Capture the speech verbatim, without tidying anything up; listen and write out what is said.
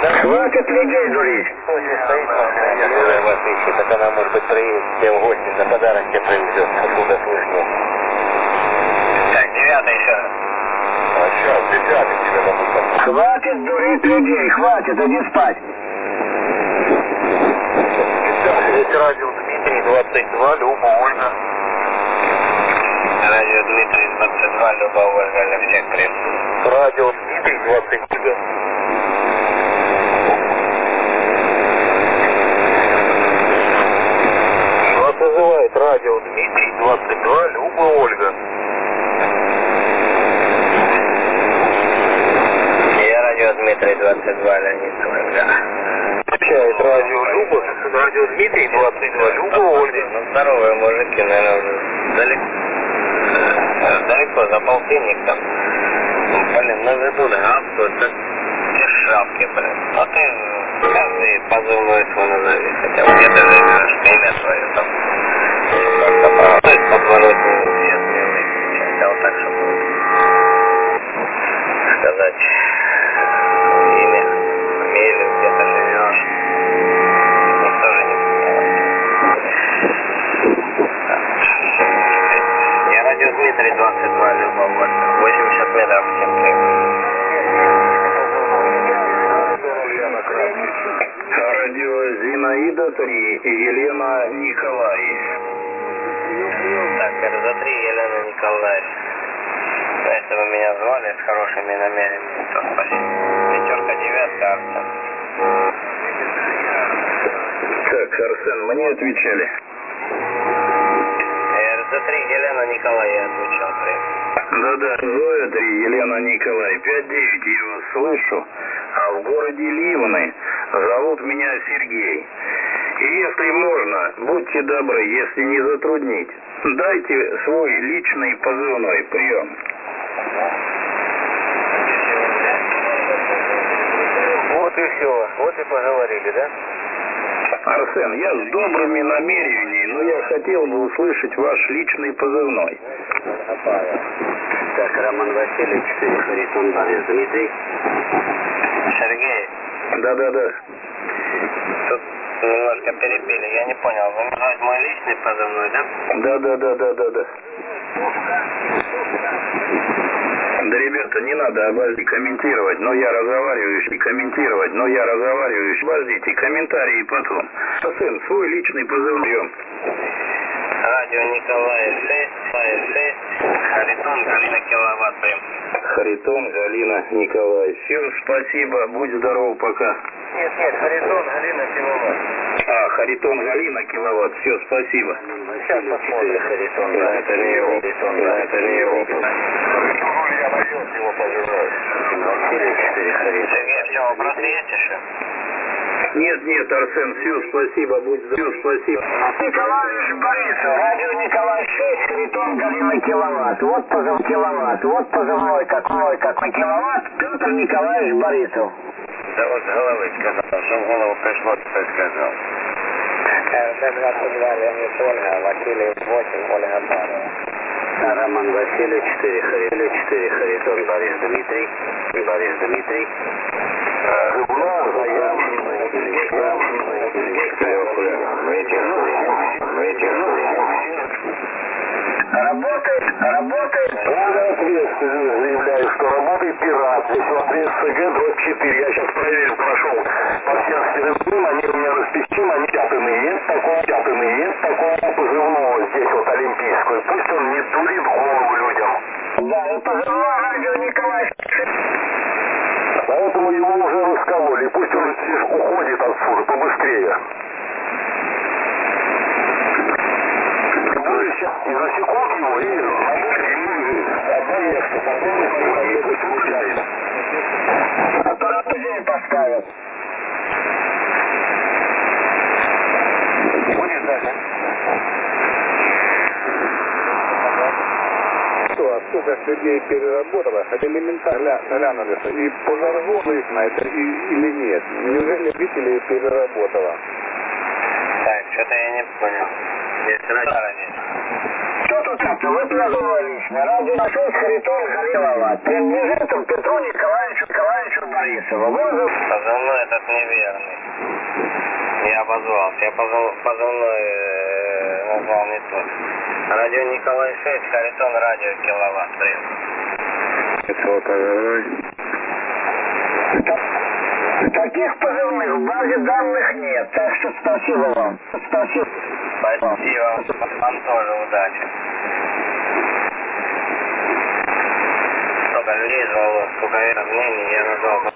Хватит людей дурить. Который вас ищет, так она, может быть, приедет тебе в гости, за подарок тебе привезет, откуда слышно. Так, девятый еще раз. А сейчас, десятый тебе дадут. Хватит дурить людей, хватит, иди спать. Здесь радио Дмитрий, двадцать два, Люба, Ольга. Радио Дмитрий, двадцать два, Люба, Ольга, для всех привет. Радио Дмитрий, двадцать два. Вас вызывает радио Дмитрий, двадцать два, Люба, Ольга. Я радио Дмитрий, двадцать два, Леонид, Ольга. Общает радио Люба, радио Дмитрий, двадцать два, Люба, Ольга. Ну, здоровые мужики, наверное, уже далеко. Далеко за полтинник там. Блин, на виду гавкают, как те шапки, блин. А ты каждый позывной свой назови. Хотя бы где-то живешь, имя свое там. То есть подворотни все смелые кричать. А вот так, чтобы сказать имя, фамилию, где ты живешь. Никто же не понимает. Я радио Дмитрий, двадцать два, Люба, восемьдесят метров, всем привет. Радио Зинаида три и Елена Николай. Так, эр зэ три, Елена Николай. Если вы меня звали с хорошими намерениями, то спасибо. Пятерка, девятка, Арсен. Так, Арсен, мне отвечали. эр зэ три, Елена Николай, я отвечал, привет. Да-да, Зоя три, Елена Николай, пять девять, я вас слышу. А в городе Ливны зовут меня Сергей. И если можно, будьте добры, если не затруднить, дайте свой личный позывной прием. Вот и все, вот и поговорили, да? Арсен, я с добрыми намерениями, но я хотел бы услышать ваш личный позывной. Так, Роман Васильевич, четыре, Харитон, Борис, Дмитрий. Сергей. Да-да-да. Тут немножко перебили, я не понял. Вы называете мой личный позывной, да? Да-да-да-да-да-да. Да, ребята, не надо, обожди, комментировать, но я разговариваю, и комментировать, но я разговариваю, обождите, комментарии потом. Сын, свой личный позывной. Радио Николай шесть, шесть, Харитон, Галина, киловатт, прям. Харитон, Галина, Николай. Все, спасибо, будь здоров, пока. Нет, нет, Харитон, Галина, киловатт. А, Харитон, Галина, киловатт, все, спасибо. Сейчас посмотрим. Харитон, да, это не его, Харитон, да, это не его. Я нашел его позывной. Василий, четыре, Харитон. Сергей, все, вопросы есть еще? Нет, нет, Арсен, все, спасибо, будь здоров, спасибо. Николаевич Борисов, радио Николай шесть, Харитон, Галина, киловатт. Вот позывной киловатт, вот позывной какой, какой киловатт, Петр Николаевич Борисов. Да вот с головы сказал, что в голову пришло, кто сказал. эр зэ двадцать два, Леонид, Ольга, Василий восемь, Ольга Павлова. Роман Василий, четыре, Харитон, четыре, Харитон, Борис Дмитрий, Борис Дмитрий. Работает, работает. Я ответственно заявляю, что работает пират. Смотри, эс гэ двадцать четыре. Я сейчас проверю, прошел по всем стереотипам, они у меня расписаны, они пятыные, такого пятыные, такого позывного здесь вот олимпийскую. Пусть он не дурит голову людям. Да, и позывной радио Николай. Поэтому его уже раскололи. Пусть он уходит отсюда побыстрее. И засекут его, и пусть уезжает. Аппарат людей поставят. Будет даже. Что, сколько людей переработало, хотя элементарно глянули, и по жаргону их на это и, или нет. Неужели жители переработало? Так, что-то я не понял. Здесь радио. Что тут это? Вы позывной лично. Радио шесть, Харитон, Галина. Принадлежит Петру Николаевичу Николаевичу Борисову. Вызов. Позывной это неверный. Я обозвался. Я позов, позывной э, назвал не тот. Радио Николай шесть, Харитон, радио киловатт, прием. Таких позывных в базе данных нет, так что спасибо вам. Спасибо. Спасибо. Вам тоже удачи. Сколько людей звало, сколько мнений я назвал.